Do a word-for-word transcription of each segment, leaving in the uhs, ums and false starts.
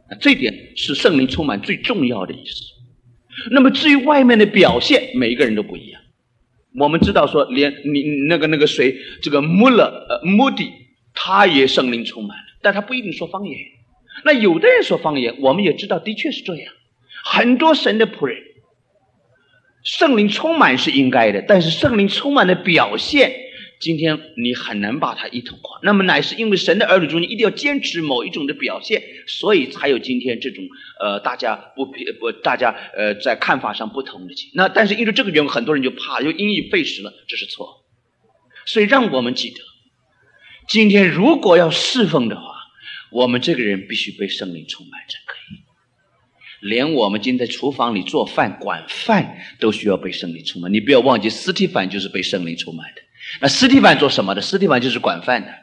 这点是圣灵充满最重要的意思。那么至于外面的表现，每一个人都不一样。我们知道说，连你那个那个谁，这个穆勒呃穆迪，他也圣灵充满了，但他不一定说方言。那有的人说方言，我们也知道的确是这样。很多神的仆人，圣灵充满是应该的，但是圣灵充满的表现，今天你很难把它一统化。那么乃是因为神的儿女中，你一定要坚持某一种的表现，所以才有今天这种呃大家不不大家呃在看法上不同的。那但是因为这个缘故，很多人就怕，就因噎废食了，这是错。所以让我们记得，今天如果要侍奉的话，我们这个人必须被圣灵充满才可以。连我们今天在厨房里做饭管饭都需要被圣灵充满。你不要忘记，司提反就是被圣灵充满的。那司提反做什么的？司提反就是管饭的。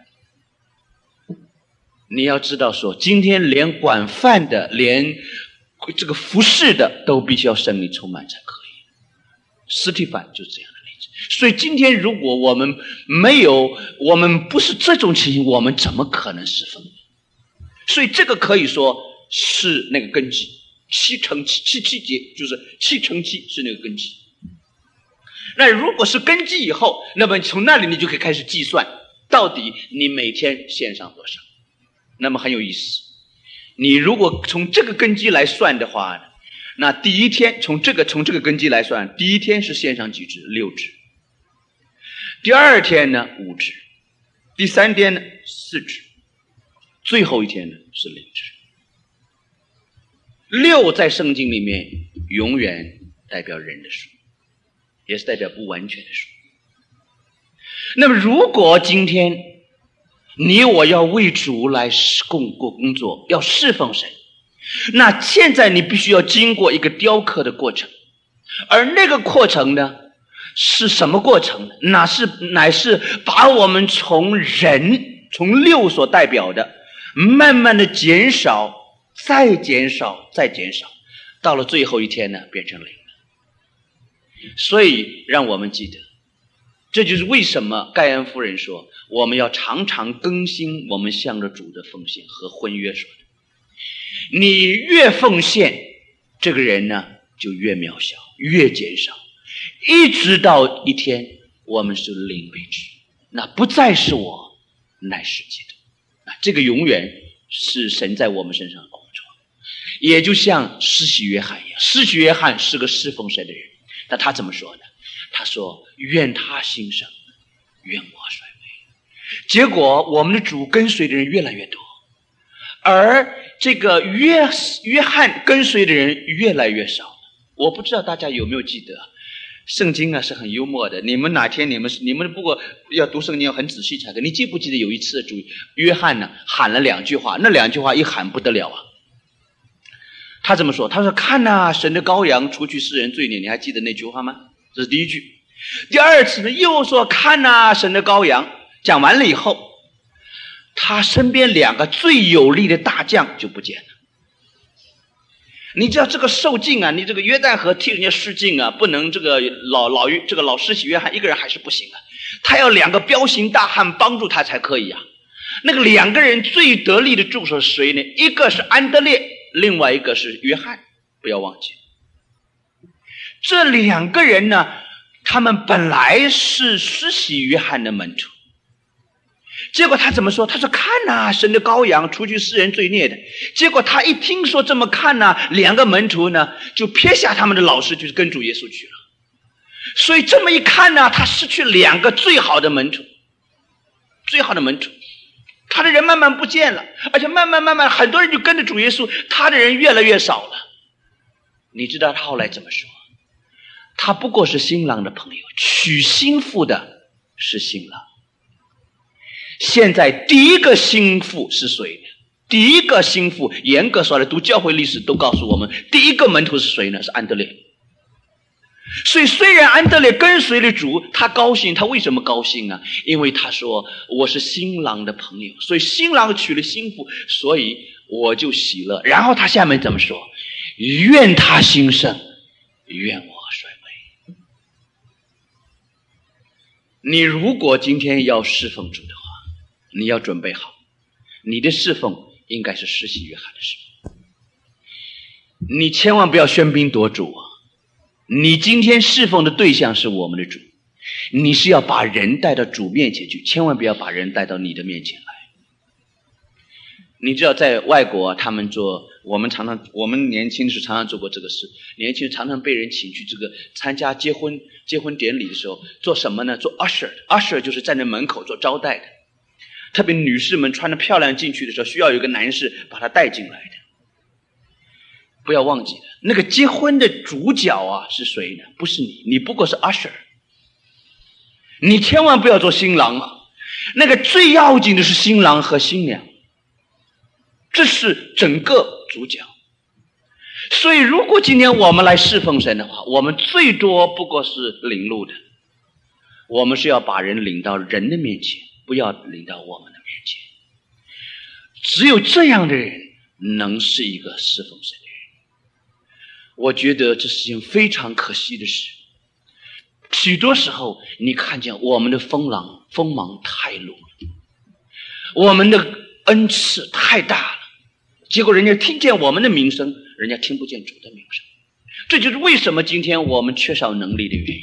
你要知道说，今天连管饭的，连这个服侍的都必须要圣灵充满才可以。司提反就是这样的例子。所以今天如果我们没有，我们不是这种情形，我们怎么可能侍奉？所以这个可以说是那个根基。七乘七，七七节就是七乘七是那个根基。那如果是根基以后，那么从那里你就可以开始计算，到底你每天献上多少。那么很有意思，你如果从这个根基来算的话，那第一天从这个从这个根基来算，第一天是献上几只？六只。第二天呢，五只。第三天呢，四只。最后一天呢，是零只。六在圣经里面永远代表人的数，也是代表不完全的数。那么如果今天你我要为主来共工作，要侍奉神，那现在你必须要经过一个雕刻的过程。而那个过程呢，是什么过程呢？那是乃是把我们从人，从六所代表的，慢慢的减少，再减少，再减少，到了最后一天呢，变成零了。所以让我们记得，这就是为什么盖恩夫人说，我们要常常更新我们向着主的奉献，和婚约说的。你越奉献，这个人呢就越渺小，越减少，一直到一天我们是零为止，那不再是我，乃是基督。那这个永远是神在我们身上工作。也就像施洗约翰一样，施洗约翰是个侍奉神的人，那他怎么说呢？他说，愿他兴盛，愿我衰微。结果我们的主跟随的人越来越多，而这个约约翰跟随的人越来越少。我不知道大家有没有记得，圣经啊是很幽默的。你们哪天你们你们不过要读圣经要很仔细才可以。你记不记得有一次主约翰呢喊了两句话，那两句话一喊不得了啊。他怎么说？他说，看哪，神的羔羊除去世人罪孽。你还记得那句话吗？这是第一句。第二次呢，又说，看哪，神的羔羊。讲完了以后，他身边两个最有力的大将就不见了。你知道这个受尽啊，你这个约旦河替人家施尽啊，不能这个老老这个老施洗约翰一个人还是不行啊，他要两个彪形大汉帮助他才可以啊。那个两个人最得力的助手是谁呢？一个是安德烈，另外一个是约翰，不要忘记。这两个人呢，他们本来是施洗约翰的门徒，结果他怎么说？他说，看哪，神的羔羊除去世人罪孽的。结果他一听说这么看哪，两个门徒呢就撇下他们的老师，就是跟主耶稣去了。所以这么一看呢，他失去两个最好的门徒，最好的门徒，他的人慢慢不见了，而且慢慢慢慢很多人就跟着主耶稣，他的人越来越少了。你知道他后来怎么说？他不过是新郎的朋友，娶新妇的是新郎。现在第一个心腹是谁呢？第一个心腹，严格说来，读教会历史都告诉我们，第一个门徒是谁呢？是安德烈。所以虽然安德烈跟随了主，他高兴，他为什么高兴啊？因为他说，我是新郎的朋友，所以新郎娶了新妇，所以我就喜乐。然后他下面怎么说？愿他兴盛，愿我衰微。你如果今天要侍奉主的话，你要准备好，你的侍奉应该是施洗约翰的侍奉。 你千万不要喧宾夺主啊！你今天侍奉的对象是我们的主，你是要把人带到主面前去，千万不要把人带到你的面前来。你知道在外国、啊、他们做，我们常常我们年轻的时候常常做过这个事，年轻人常常被人请去这个参加结婚结婚典礼的时候，做什么呢？做 usher usher 就是站在门口做招待的，特别女士们穿得漂亮进去的时候，需要有一个男士把她带进来的。不要忘记了，那个结婚的主角啊是谁呢？不是你，你不过是 usher。你千万不要做新郎啊！那个最要紧的是新郎和新娘，这是整个主角。所以如果今天我们来侍奉神的话，我们最多不过是领路的，我们是要把人领到人的面前，不要领到我们的面前。只有这样的人能是一个侍奉神的人。我觉得这是件非常可惜的事。许多时候你看见我们的风浪锋芒太露了，我们的恩赐太大了，结果人家听见我们的名声，人家听不见主的名声。这就是为什么今天我们缺少能力的原因。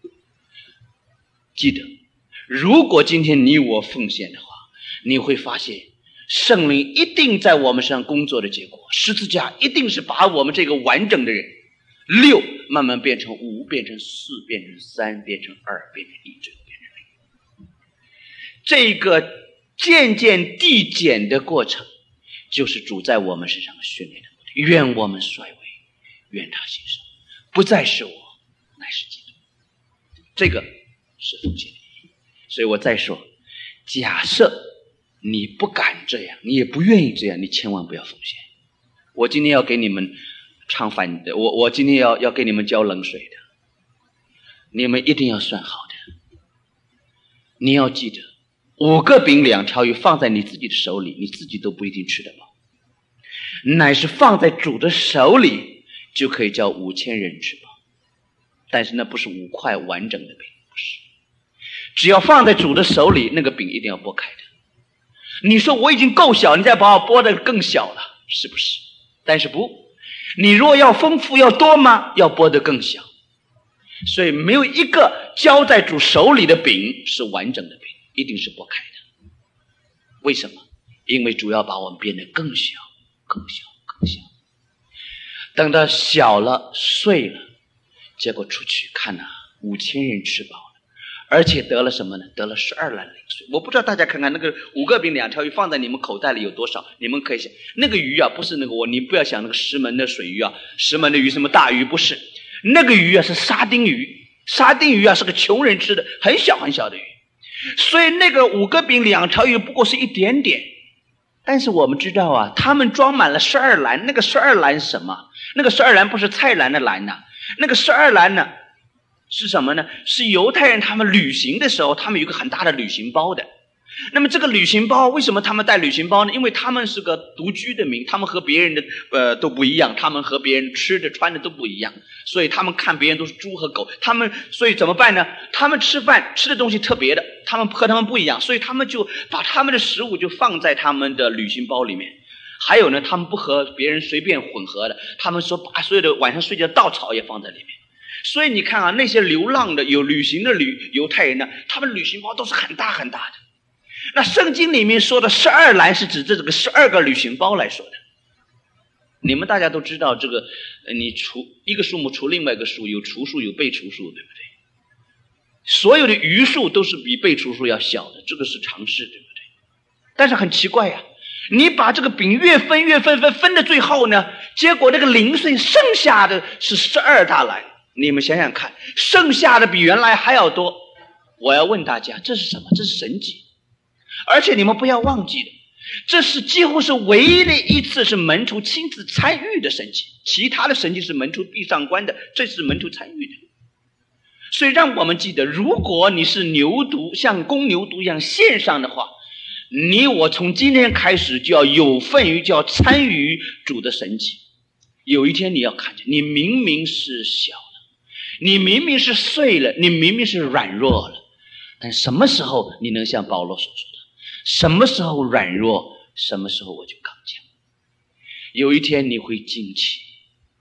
记得，如果今天你我奉献的话，你会发现圣灵一定在我们身上工作的结果，十字架一定是把我们这个完整的人六慢慢变成五，变成四，变成三，变成二，变成一，最后变成零。这个渐渐递减的过程，就是主在我们身上训练的目的。愿我们衰微，愿他牺牲，不再是我，乃是基督。这个是奉献的意义。所以我再说，假设你不敢这样，你也不愿意这样，你千万不要奉献。我今天要给你们唱反的，我我今天要要给你们浇冷水的，你们一定要算好的。你要记得，五个饼两条鱼放在你自己的手里，你自己都不一定吃得饱，乃是放在主的手里，就可以叫五千人吃饱。但是那不是五块完整的饼，不是。只要放在主的手里，那个饼一定要剥开的。你说我已经够小，你再把我剥得更小了，是不是？但是不，你若要丰富要多吗？要剥得更小。所以没有一个交在主手里的饼是完整的饼，一定是剥开的。为什么？因为主要把我们变得更小更小更小，等到小了碎了，结果出去看啊，五千人吃饱了，而且得了什么呢？得了十二篮零碎。我不知道大家看看那个五个饼两条鱼放在你们口袋里有多少，你们可以想，那个鱼啊，不是那个我，你不要想那个石门的水鱼啊，石门的鱼什么大鱼，不是，那个鱼啊是沙丁鱼，沙丁鱼啊是个穷人吃的，很小很小的鱼。所以那个五个饼两条鱼不过是一点点，但是我们知道啊，他们装满了十二篮，那个十二篮是什么？那个十二篮不是菜篮的篮呐、啊，那个十二篮呢是什么呢？是犹太人他们旅行的时候，他们有一个很大的旅行包的。那么这个旅行包，为什么他们带旅行包呢？因为他们是个独居的民，他们和别人的呃都不一样，他们和别人吃的穿的都不一样，所以他们看别人都是猪和狗，他们所以怎么办呢？他们吃饭吃的东西特别的，他们和他们不一样，所以他们就把他们的食物就放在他们的旅行包里面。还有呢，他们不和别人随便混合的，他们说把所有的晚上睡觉稻草也放在里面。所以你看啊，那些流浪的有旅行的旅犹太人呢，他们旅行包都是很大很大的。那圣经里面说的十二篮是指这个十二个旅行包来说的。你们大家都知道这个，你除一个数目除另外一个数，有除数有被除数，对不对？所有的余数都是比被除数要小的，这个是常识，对不对？但是很奇怪呀、啊，你把这个饼越分越分分分的最后呢，结果那个零碎剩下的是十二大篮。你们想想看，剩下的比原来还要多。我要问大家，这是什么？这是神迹。而且你们不要忘记了，这是几乎是唯一的一次是门徒亲自参与的神迹，其他的神迹是门徒闭上关的，这是门徒参与的。所以让我们记得，如果你是牛犊，像公牛犊一样献上的话，你我从今天开始就要有份于，就要参与主的神迹。有一天你要看见，你明明是小了，你明明是碎了，你明明是软弱了，但什么时候你能像保罗所说的，什么时候软弱，什么时候我就刚强。有一天你会惊奇，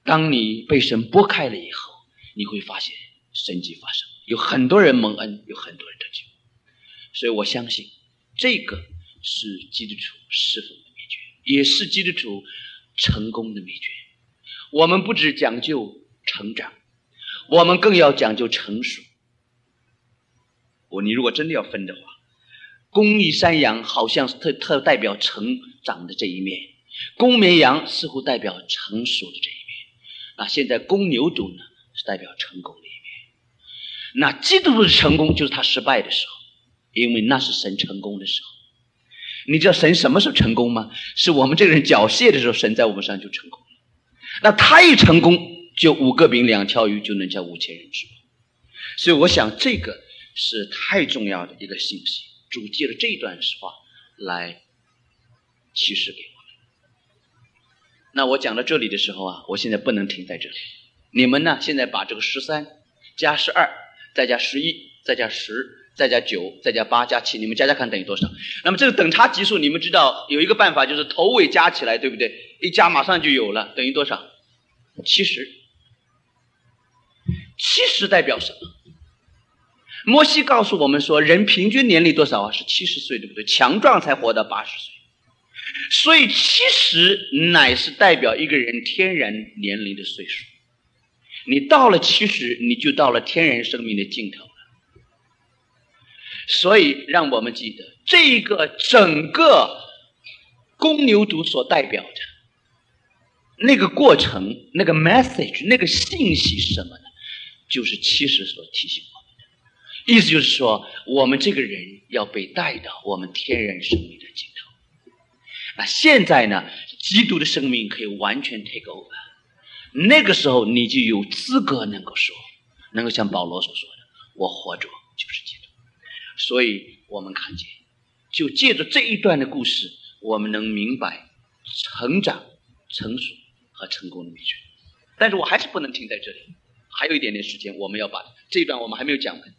当你被神拨开了以后，你会发现神迹发生，有很多人蒙恩，有很多人得救。所以我相信这个是基督徒侍奉的秘诀，也是基督徒成功的秘诀。我们不只讲究成长，我们更要讲究成熟。我你如果真的要分的话，公义山羊好像是特特代表成长的这一面，公绵羊似乎代表成熟的这一面，那现在公牛犊呢是代表成功的一面。那基督徒的成功就是他失败的时候，因为那是神成功的时候。你知道神什么时候成功吗？是我们这个人缴械的时候，神在我们身上就成功了。那他一成功，就五个饼两条鱼就能叫五千人吃饱。所以我想这个是太重要的一个信息，主借了这一段话来启示给我们。那我讲到这里的时候啊，我现在不能停在这里。你们呢，现在把这个十三加十二再加十一再加十再加九再加八加七，你们加加看等于多少？那么这个等差级数你们知道有一个办法，就是头尾加起来，对不对？一加马上就有了，等于多少？七十。七十代表什么？摩西告诉我们说，人平均年龄多少啊？是七十岁，对不对？强壮才活到八十岁。所以七十乃是代表一个人天然年龄的岁数。你到了七十，你就到了天然生命的尽头了。所以让我们记得，这个整个公牛犊所代表的那个过程，那个 message， 那个信息是什么呢？就是七十所提醒我们的。意思就是说，我们这个人要被带到我们天然生命的尽头。那现在呢，基督的生命可以完全 take over， 那个时候你就有资格能够说，能够像保罗所说的，我活着就是基督。所以我们看见，就借着这一段的故事，我们能明白成长、成熟和成功的秘诀。但是我还是不能停在这里，还有一点点时间，我们要把这一段我们还没有讲完。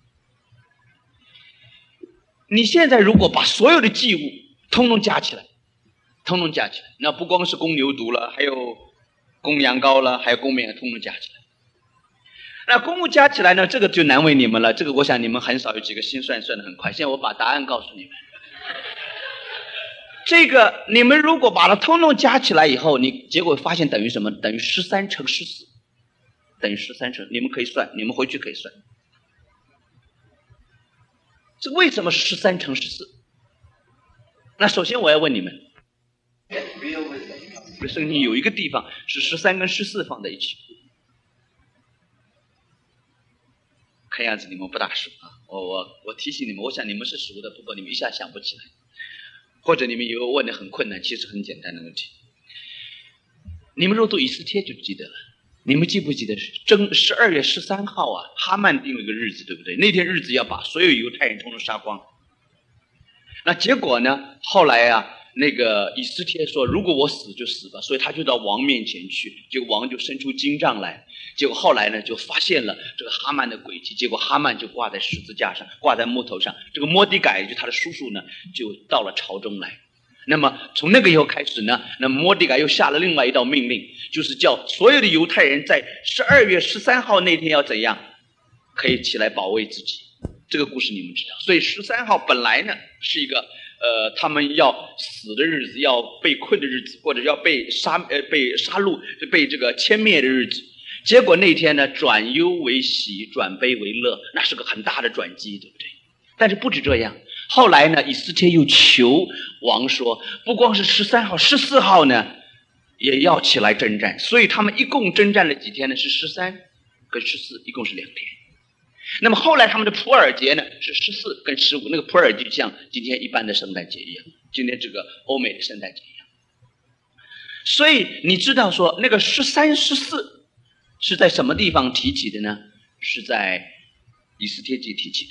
你现在如果把所有的祭物通通加起来，通通加起来，那不光是公牛犊了，还有公羊羔了，还有公绵羊，通通加起来。那公物加起来呢，这个就难为你们了，这个我想你们很少有几个心算算得很快。现在我把答案告诉你们，这个你们如果把它通通加起来以后，你结果发现等于什么？等于十三乘十四，等于十三乘，你们可以算，你们回去可以算。这为什么是十三乘十四？那首先我要问你们，圣经有一个地方是十三跟十四放在一起。看样子你们不大熟啊！我我我提醒你们，我想你们是熟的，不过你们一下想不起来，或者你们以为问的很困难，其实很简单的问题。你们若读以斯帖就记得了。你们记不记得正十二月十三号啊？哈曼定了个日子，对不对？那天日子要把所有犹太人统统杀光。那结果呢？后来啊，那个以斯帖说，如果我死就死吧，所以他就到王面前去，结果王就伸出金杖来。结果后来呢，就发现了这个哈曼的诡计，结果哈曼就挂在十字架上，挂在木头上。这个摩底改就他的叔叔呢，就到了朝中来。那么从那个以后开始呢，那么摩底改又下了另外一道命令，就是叫所有的犹太人在十二月十三号那天要怎样，可以起来保卫自己。这个故事你们知道。所以十三号本来呢是一个呃他们要死的日子，要被困的日子，或者要被杀呃被杀戮、被这个歼灭的日子。结果那天呢，转忧为喜，转悲为乐，那是个很大的转机，对不对？但是不止这样，后来呢，以斯帖又求王说，不光是十三号、十四号呢，也要起来征战。所以他们一共征战了几天呢？是十三跟十四，一共是两天。那么后来他们的普尔节呢，是十四跟十五，那个普尔就像今天一般的圣诞节一样，今天这个欧美的圣诞节一样。所以你知道说，那个十三、十四。是在什么地方提起的呢？是在以斯帖记提起的。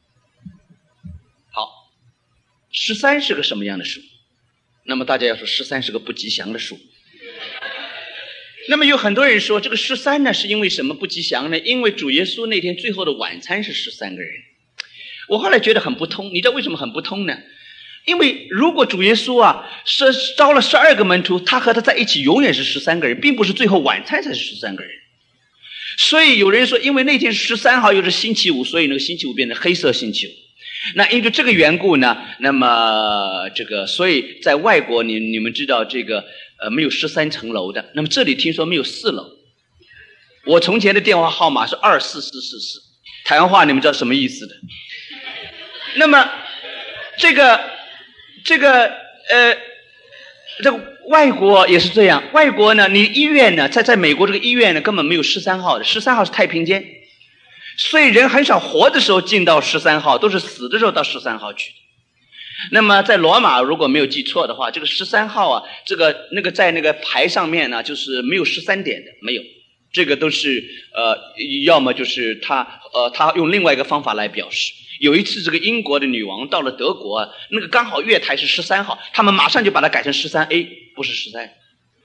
好，十三是个什么样的数？那么大家要说十三是个不吉祥的数。那么有很多人说这个十三呢是因为什么不吉祥呢？因为主耶稣那天最后的晚餐是十三个人。我后来觉得很不通，你知道为什么很不通呢？ 因为如果主耶稣啊是招了十二个门徒，他和他在一起永远是十三个人，并不是最后晚餐才是十三个人。所以有人说，因为那天十三号又是星期五，所以那个星期五变成黑色星期五。那因为这个缘故呢，那么这个所以在外国你你们知道这个呃没有十三层楼的，那么这里听说没有四楼。我从前的电话号码是二四四四四，台湾话你们知道什么意思的？那么这个这个呃这个外国也是这样，外国呢，你医院呢，在在美国这个医院呢根本没有十三号的，十三号是太平间。所以人很少活的时候进到十三号，都是死的时候到十三号去。那么在罗马如果没有记错的话，这个十三号啊，这个那个在那个牌上面呢，就是没有十三点的，没有，这个都是呃，要么就是他呃他用另外一个方法来表示。有一次这个英国的女王到了德国，那个刚好月台是十三号，他们马上就把它改成十三 A， 不是十三。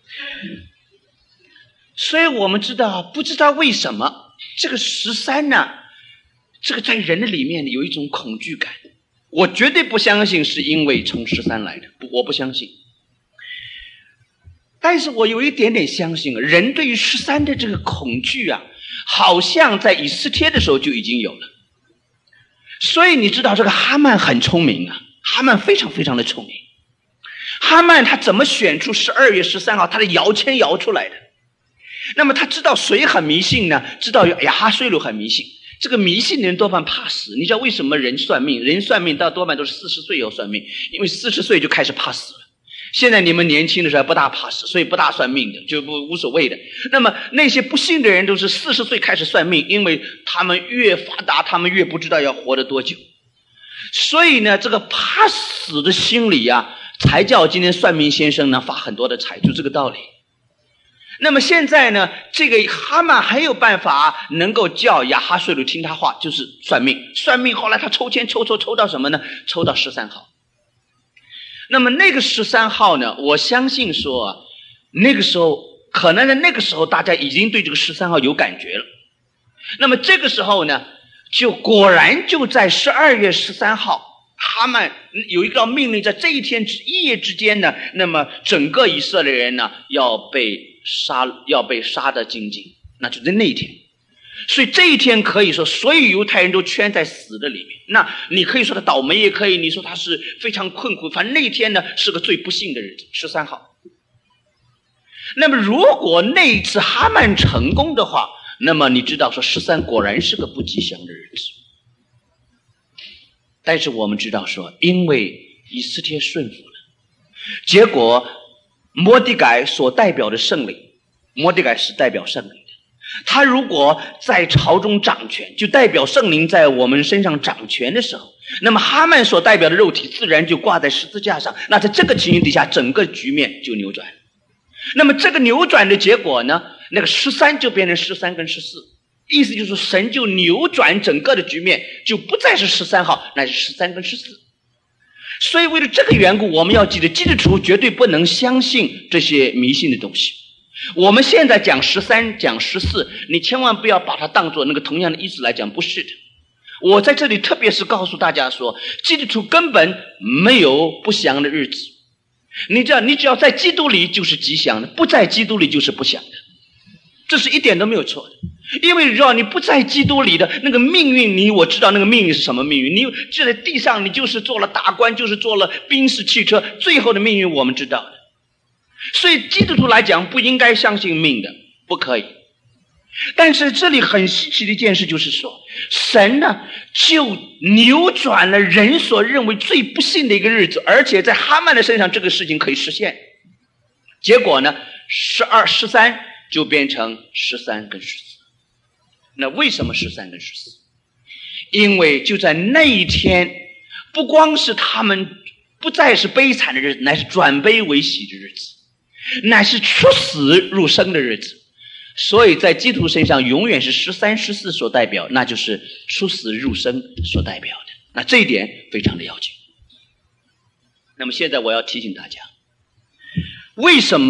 所以我们知道，不知道为什么这个十三呢，这个在人的里面有一种恐惧感。我绝对不相信是因为从十三来的，不，我不相信。但是我有一点点相信，人对于十三的这个恐惧啊，好像在以斯帖的时候就已经有了。所以你知道这个哈曼很聪明啊，哈曼非常非常的聪明。哈曼他怎么选出十二月十三号，他的摇签摇出来的？那么他知道谁很迷信呢？知道亚哈水鲁很迷信。这个迷信的人多半怕死。你知道为什么人算命？人算命到多半都是四十岁以后算命，因为四十岁就开始怕死了。现在你们年轻的时候不大怕死，所以不大算命的，就不无所谓的。那么那些不信的人都是四十岁开始算命，因为他们越发达，他们越不知道要活得多久。所以呢，这个怕死的心理啊，才叫今天算命先生呢发很多的财，就这个道理。那么现在呢，这个哈曼还有办法能够叫亚哈水鲁听他话，就是算命。算命后来他抽签抽抽抽到什么呢？抽到十三号。那么那个十三号呢，我相信说啊，那个时候可能在那个时候大家已经对这个十三号有感觉了。那么这个时候呢，就果然就在十二月十三号，哈曼有一道命令，在这一天之一夜之间呢，那么整个以色列人呢要被杀，要被杀得精尽，那就在那一天。所以这一天可以说所有犹太人都圈在死的里面。那你可以说他倒霉，也可以你说他是非常困苦，反正那一天呢是个最不幸的日子，十三号。那么如果那一次哈曼成功的话，那么你知道说十三果然是个不吉祥的日子。但是我们知道说，因为以斯帖顺服了，结果摩底改所代表的圣灵，摩底改是代表圣灵的，他如果在朝中掌权，就代表圣灵在我们身上掌权的时候，那么哈曼所代表的肉体自然就挂在十字架上。那在这个情形底下，整个局面就扭转。那么这个扭转的结果呢，那个十三就变成十三跟十四，意思就是说神就扭转整个的局面，就不再是十三号，乃是十三跟十四。所以为了这个缘故，我们要记得基督徒绝对不能相信这些迷信的东西。我们现在讲十三讲十四，你千万不要把它当作那个同样的意思来讲，不是的。我在这里特别是告诉大家说，基督徒根本没有不祥的日子。你知道，你只要在基督里就是吉祥的，不在基督里就是不祥的，这是一点都没有错的。因为只要你不在基督里的那个命运，你我知道那个命运是什么命运，你就在地上，你就是做了大官，就是做了宾士汽车，最后的命运我们知道的。所以基督徒来讲不应该相信命的，不可以。但是这里很稀奇的一件事就是说，神呢就扭转了人所认为最不幸的一个日子，而且在哈曼的身上这个事情可以实现。结果呢，十二十三就变成十三跟十四。那为什么十三跟十四？因为就在那一天，不光是他们不再是悲惨的日子，乃是转悲为喜的日子，乃是出死入生的日子。所以在基督身上永远是十三十四所代表，那就是出死入生所代表的。那这一点非常的要紧。那么现在我要提醒大家，为什么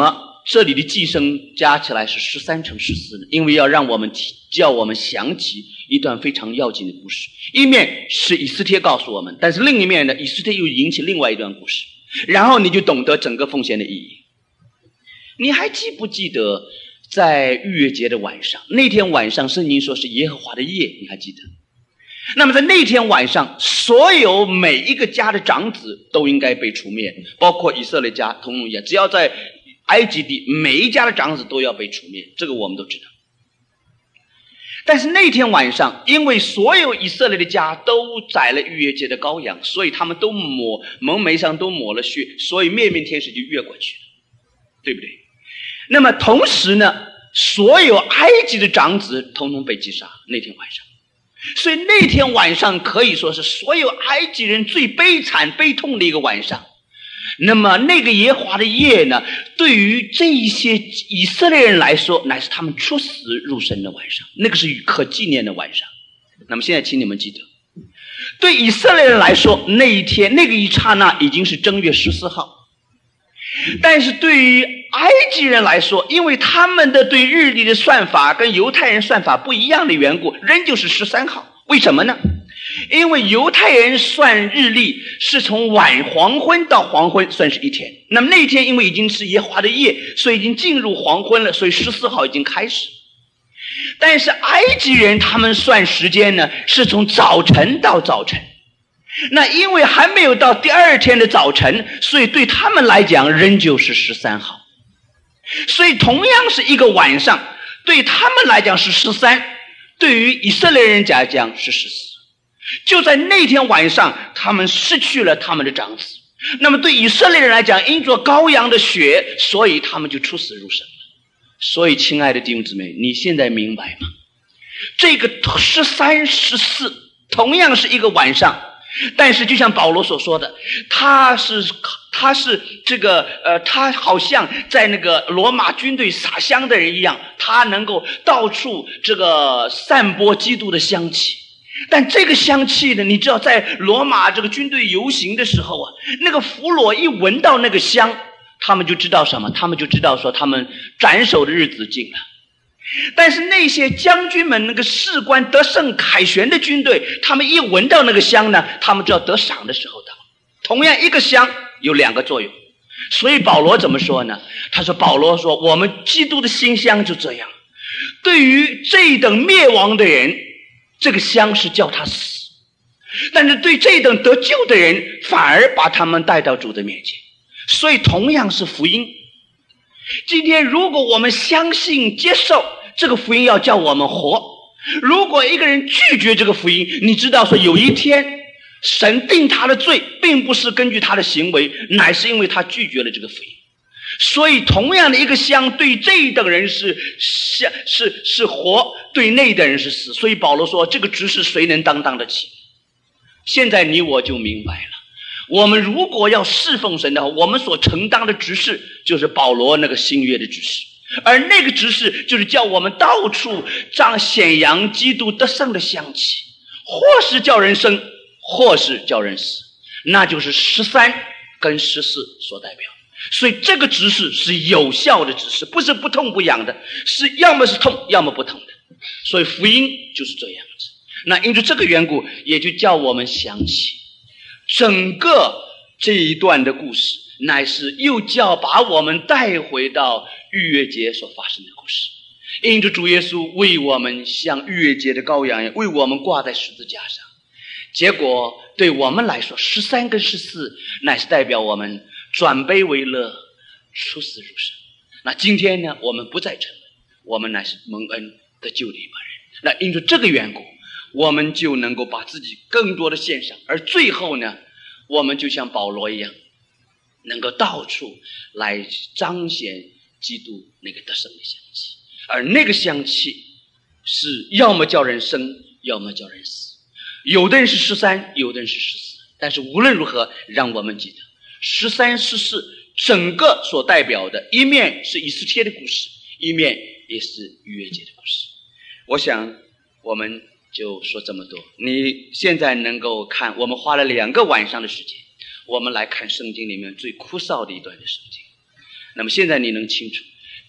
这里的寄生加起来是十三乘十四呢？因为要让我们叫我们想起一段非常要紧的故事。一面是以斯帖告诉我们，但是另一面呢，以斯帖又引起另外一段故事，然后你就懂得整个奉献的意义。你还记不记得在逾越节的晚上，那天晚上圣经说是耶和华的夜，你还记得？那么在那天晚上，所有每一个家的长子都应该被除灭，包括以色列家统统一样，只要在埃及地每一家的长子都要被除灭，这个我们都知道。但是那天晚上，因为所有以色列的家都宰了逾越节的羔羊，所以他们都抹蒙眉上都抹了血，所以灭命天使就越过去了，对不对？那么同时呢，所有埃及的长子统统被击杀，那天晚上。所以那天晚上可以说是所有埃及人最悲惨悲痛的一个晚上。那么那个耶和华的夜呢，对于这一些以色列人来说，乃是他们出死入生的晚上，那个是可纪念的晚上。那么现在请你们记得，对以色列人来说，那一天那个一刹那已经是正月十四号，但是对于埃及人来说，因为他们的对日历的算法跟犹太人算法不一样的缘故，仍旧是十三号。为什么呢？因为犹太人算日历是从晚黄昏到黄昏算是一天，那么那天因为已经是耶和华的夜，所以已经进入黄昏了，所以十四号已经开始。但是埃及人他们算时间呢，是从早晨到早晨，那因为还没有到第二天的早晨，所以对他们来讲仍旧是十三号。所以同样是一个晚上，对他们来讲是十三，对于以色列人来讲是十四。就在那天晚上，他们失去了他们的长子。那么对以色列人来讲，因着羔羊的血，所以他们就出死入生了。所以亲爱的弟兄姊妹，你现在明白吗？这个十三十四同样是一个晚上，但是就像保罗所说的，他是他是这个呃，他好像在那个罗马军队撒香的人一样，他能够到处这个散播基督的香气。但这个香气呢，你知道在罗马这个军队游行的时候啊，那个俘虏一闻到那个香，他们就知道什么？他们就知道说他们斩首的日子近了。但是那些将军们，那个士官得胜凯旋的军队，他们一闻到那个香呢，他们知道得赏的时候到。同样一个香有两个作用，所以保罗怎么说呢？他说保罗说，我们基督的馨香就这样，对于这一等灭亡的人，这个香是叫他死，但是对这一等得救的人，反而把他们带到主的面前。所以同样是福音。今天如果我们相信接受这个福音，要叫我们活。如果一个人拒绝这个福音，你知道说有一天神定他的罪，并不是根据他的行为，乃是因为他拒绝了这个福音。所以同样的一个香，对这一等人是是是是活，对那一等人是死。所以保罗说，这个职事谁能担当得起？现在你我就明白了，我们如果要侍奉神的话，我们所承担的职事就是保罗那个新约的职事，而那个职事就是叫我们到处彰显扬基督得胜的香气，或是叫人生，或是叫人死，那就是十三跟十四所代表。所以这个职事是有效的职事，不是不痛不痒的，是要么是痛，要么不痛的。所以福音就是这样子。那因着这个缘故，也就叫我们想起整个这一段的故事，乃是又叫把我们带回到逾越节所发生的故事。因着主耶稣为我们像逾越节的羔羊一样，为我们挂在十字架上。结果对我们来说，十三跟十四乃是代表我们转悲为乐，出死入生。那今天呢，我们不再沉沦，我们乃是蒙恩得救的一帮人。那因着这个缘故，我们就能够把自己更多的献上，而最后呢，我们就像保罗一样，能够到处来彰显基督那个得胜的香气。而那个香气是要么叫人生，要么叫人死。有的人是十三，有的人是十四，但是无论如何，让我们记得十三十四整个所代表的，一面是以斯帖的故事，一面也是逾越节的故事。我想我们就说这么多。你现在能够看，我们花了两个晚上的时间，我们来看圣经里面最枯燥的一段的圣经。那么现在你能清楚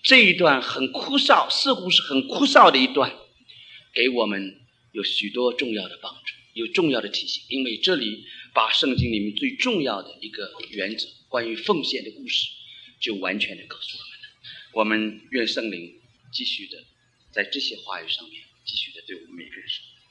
这一段很枯燥，似乎是很枯燥的一段，给我们有许多重要的帮助，有重要的提醒。因为这里把圣经里面最重要的一个原则，关于奉献的故事，就完全的告诉我们了。我们愿圣灵继续的在这些话语上面继续的对我们每个人说。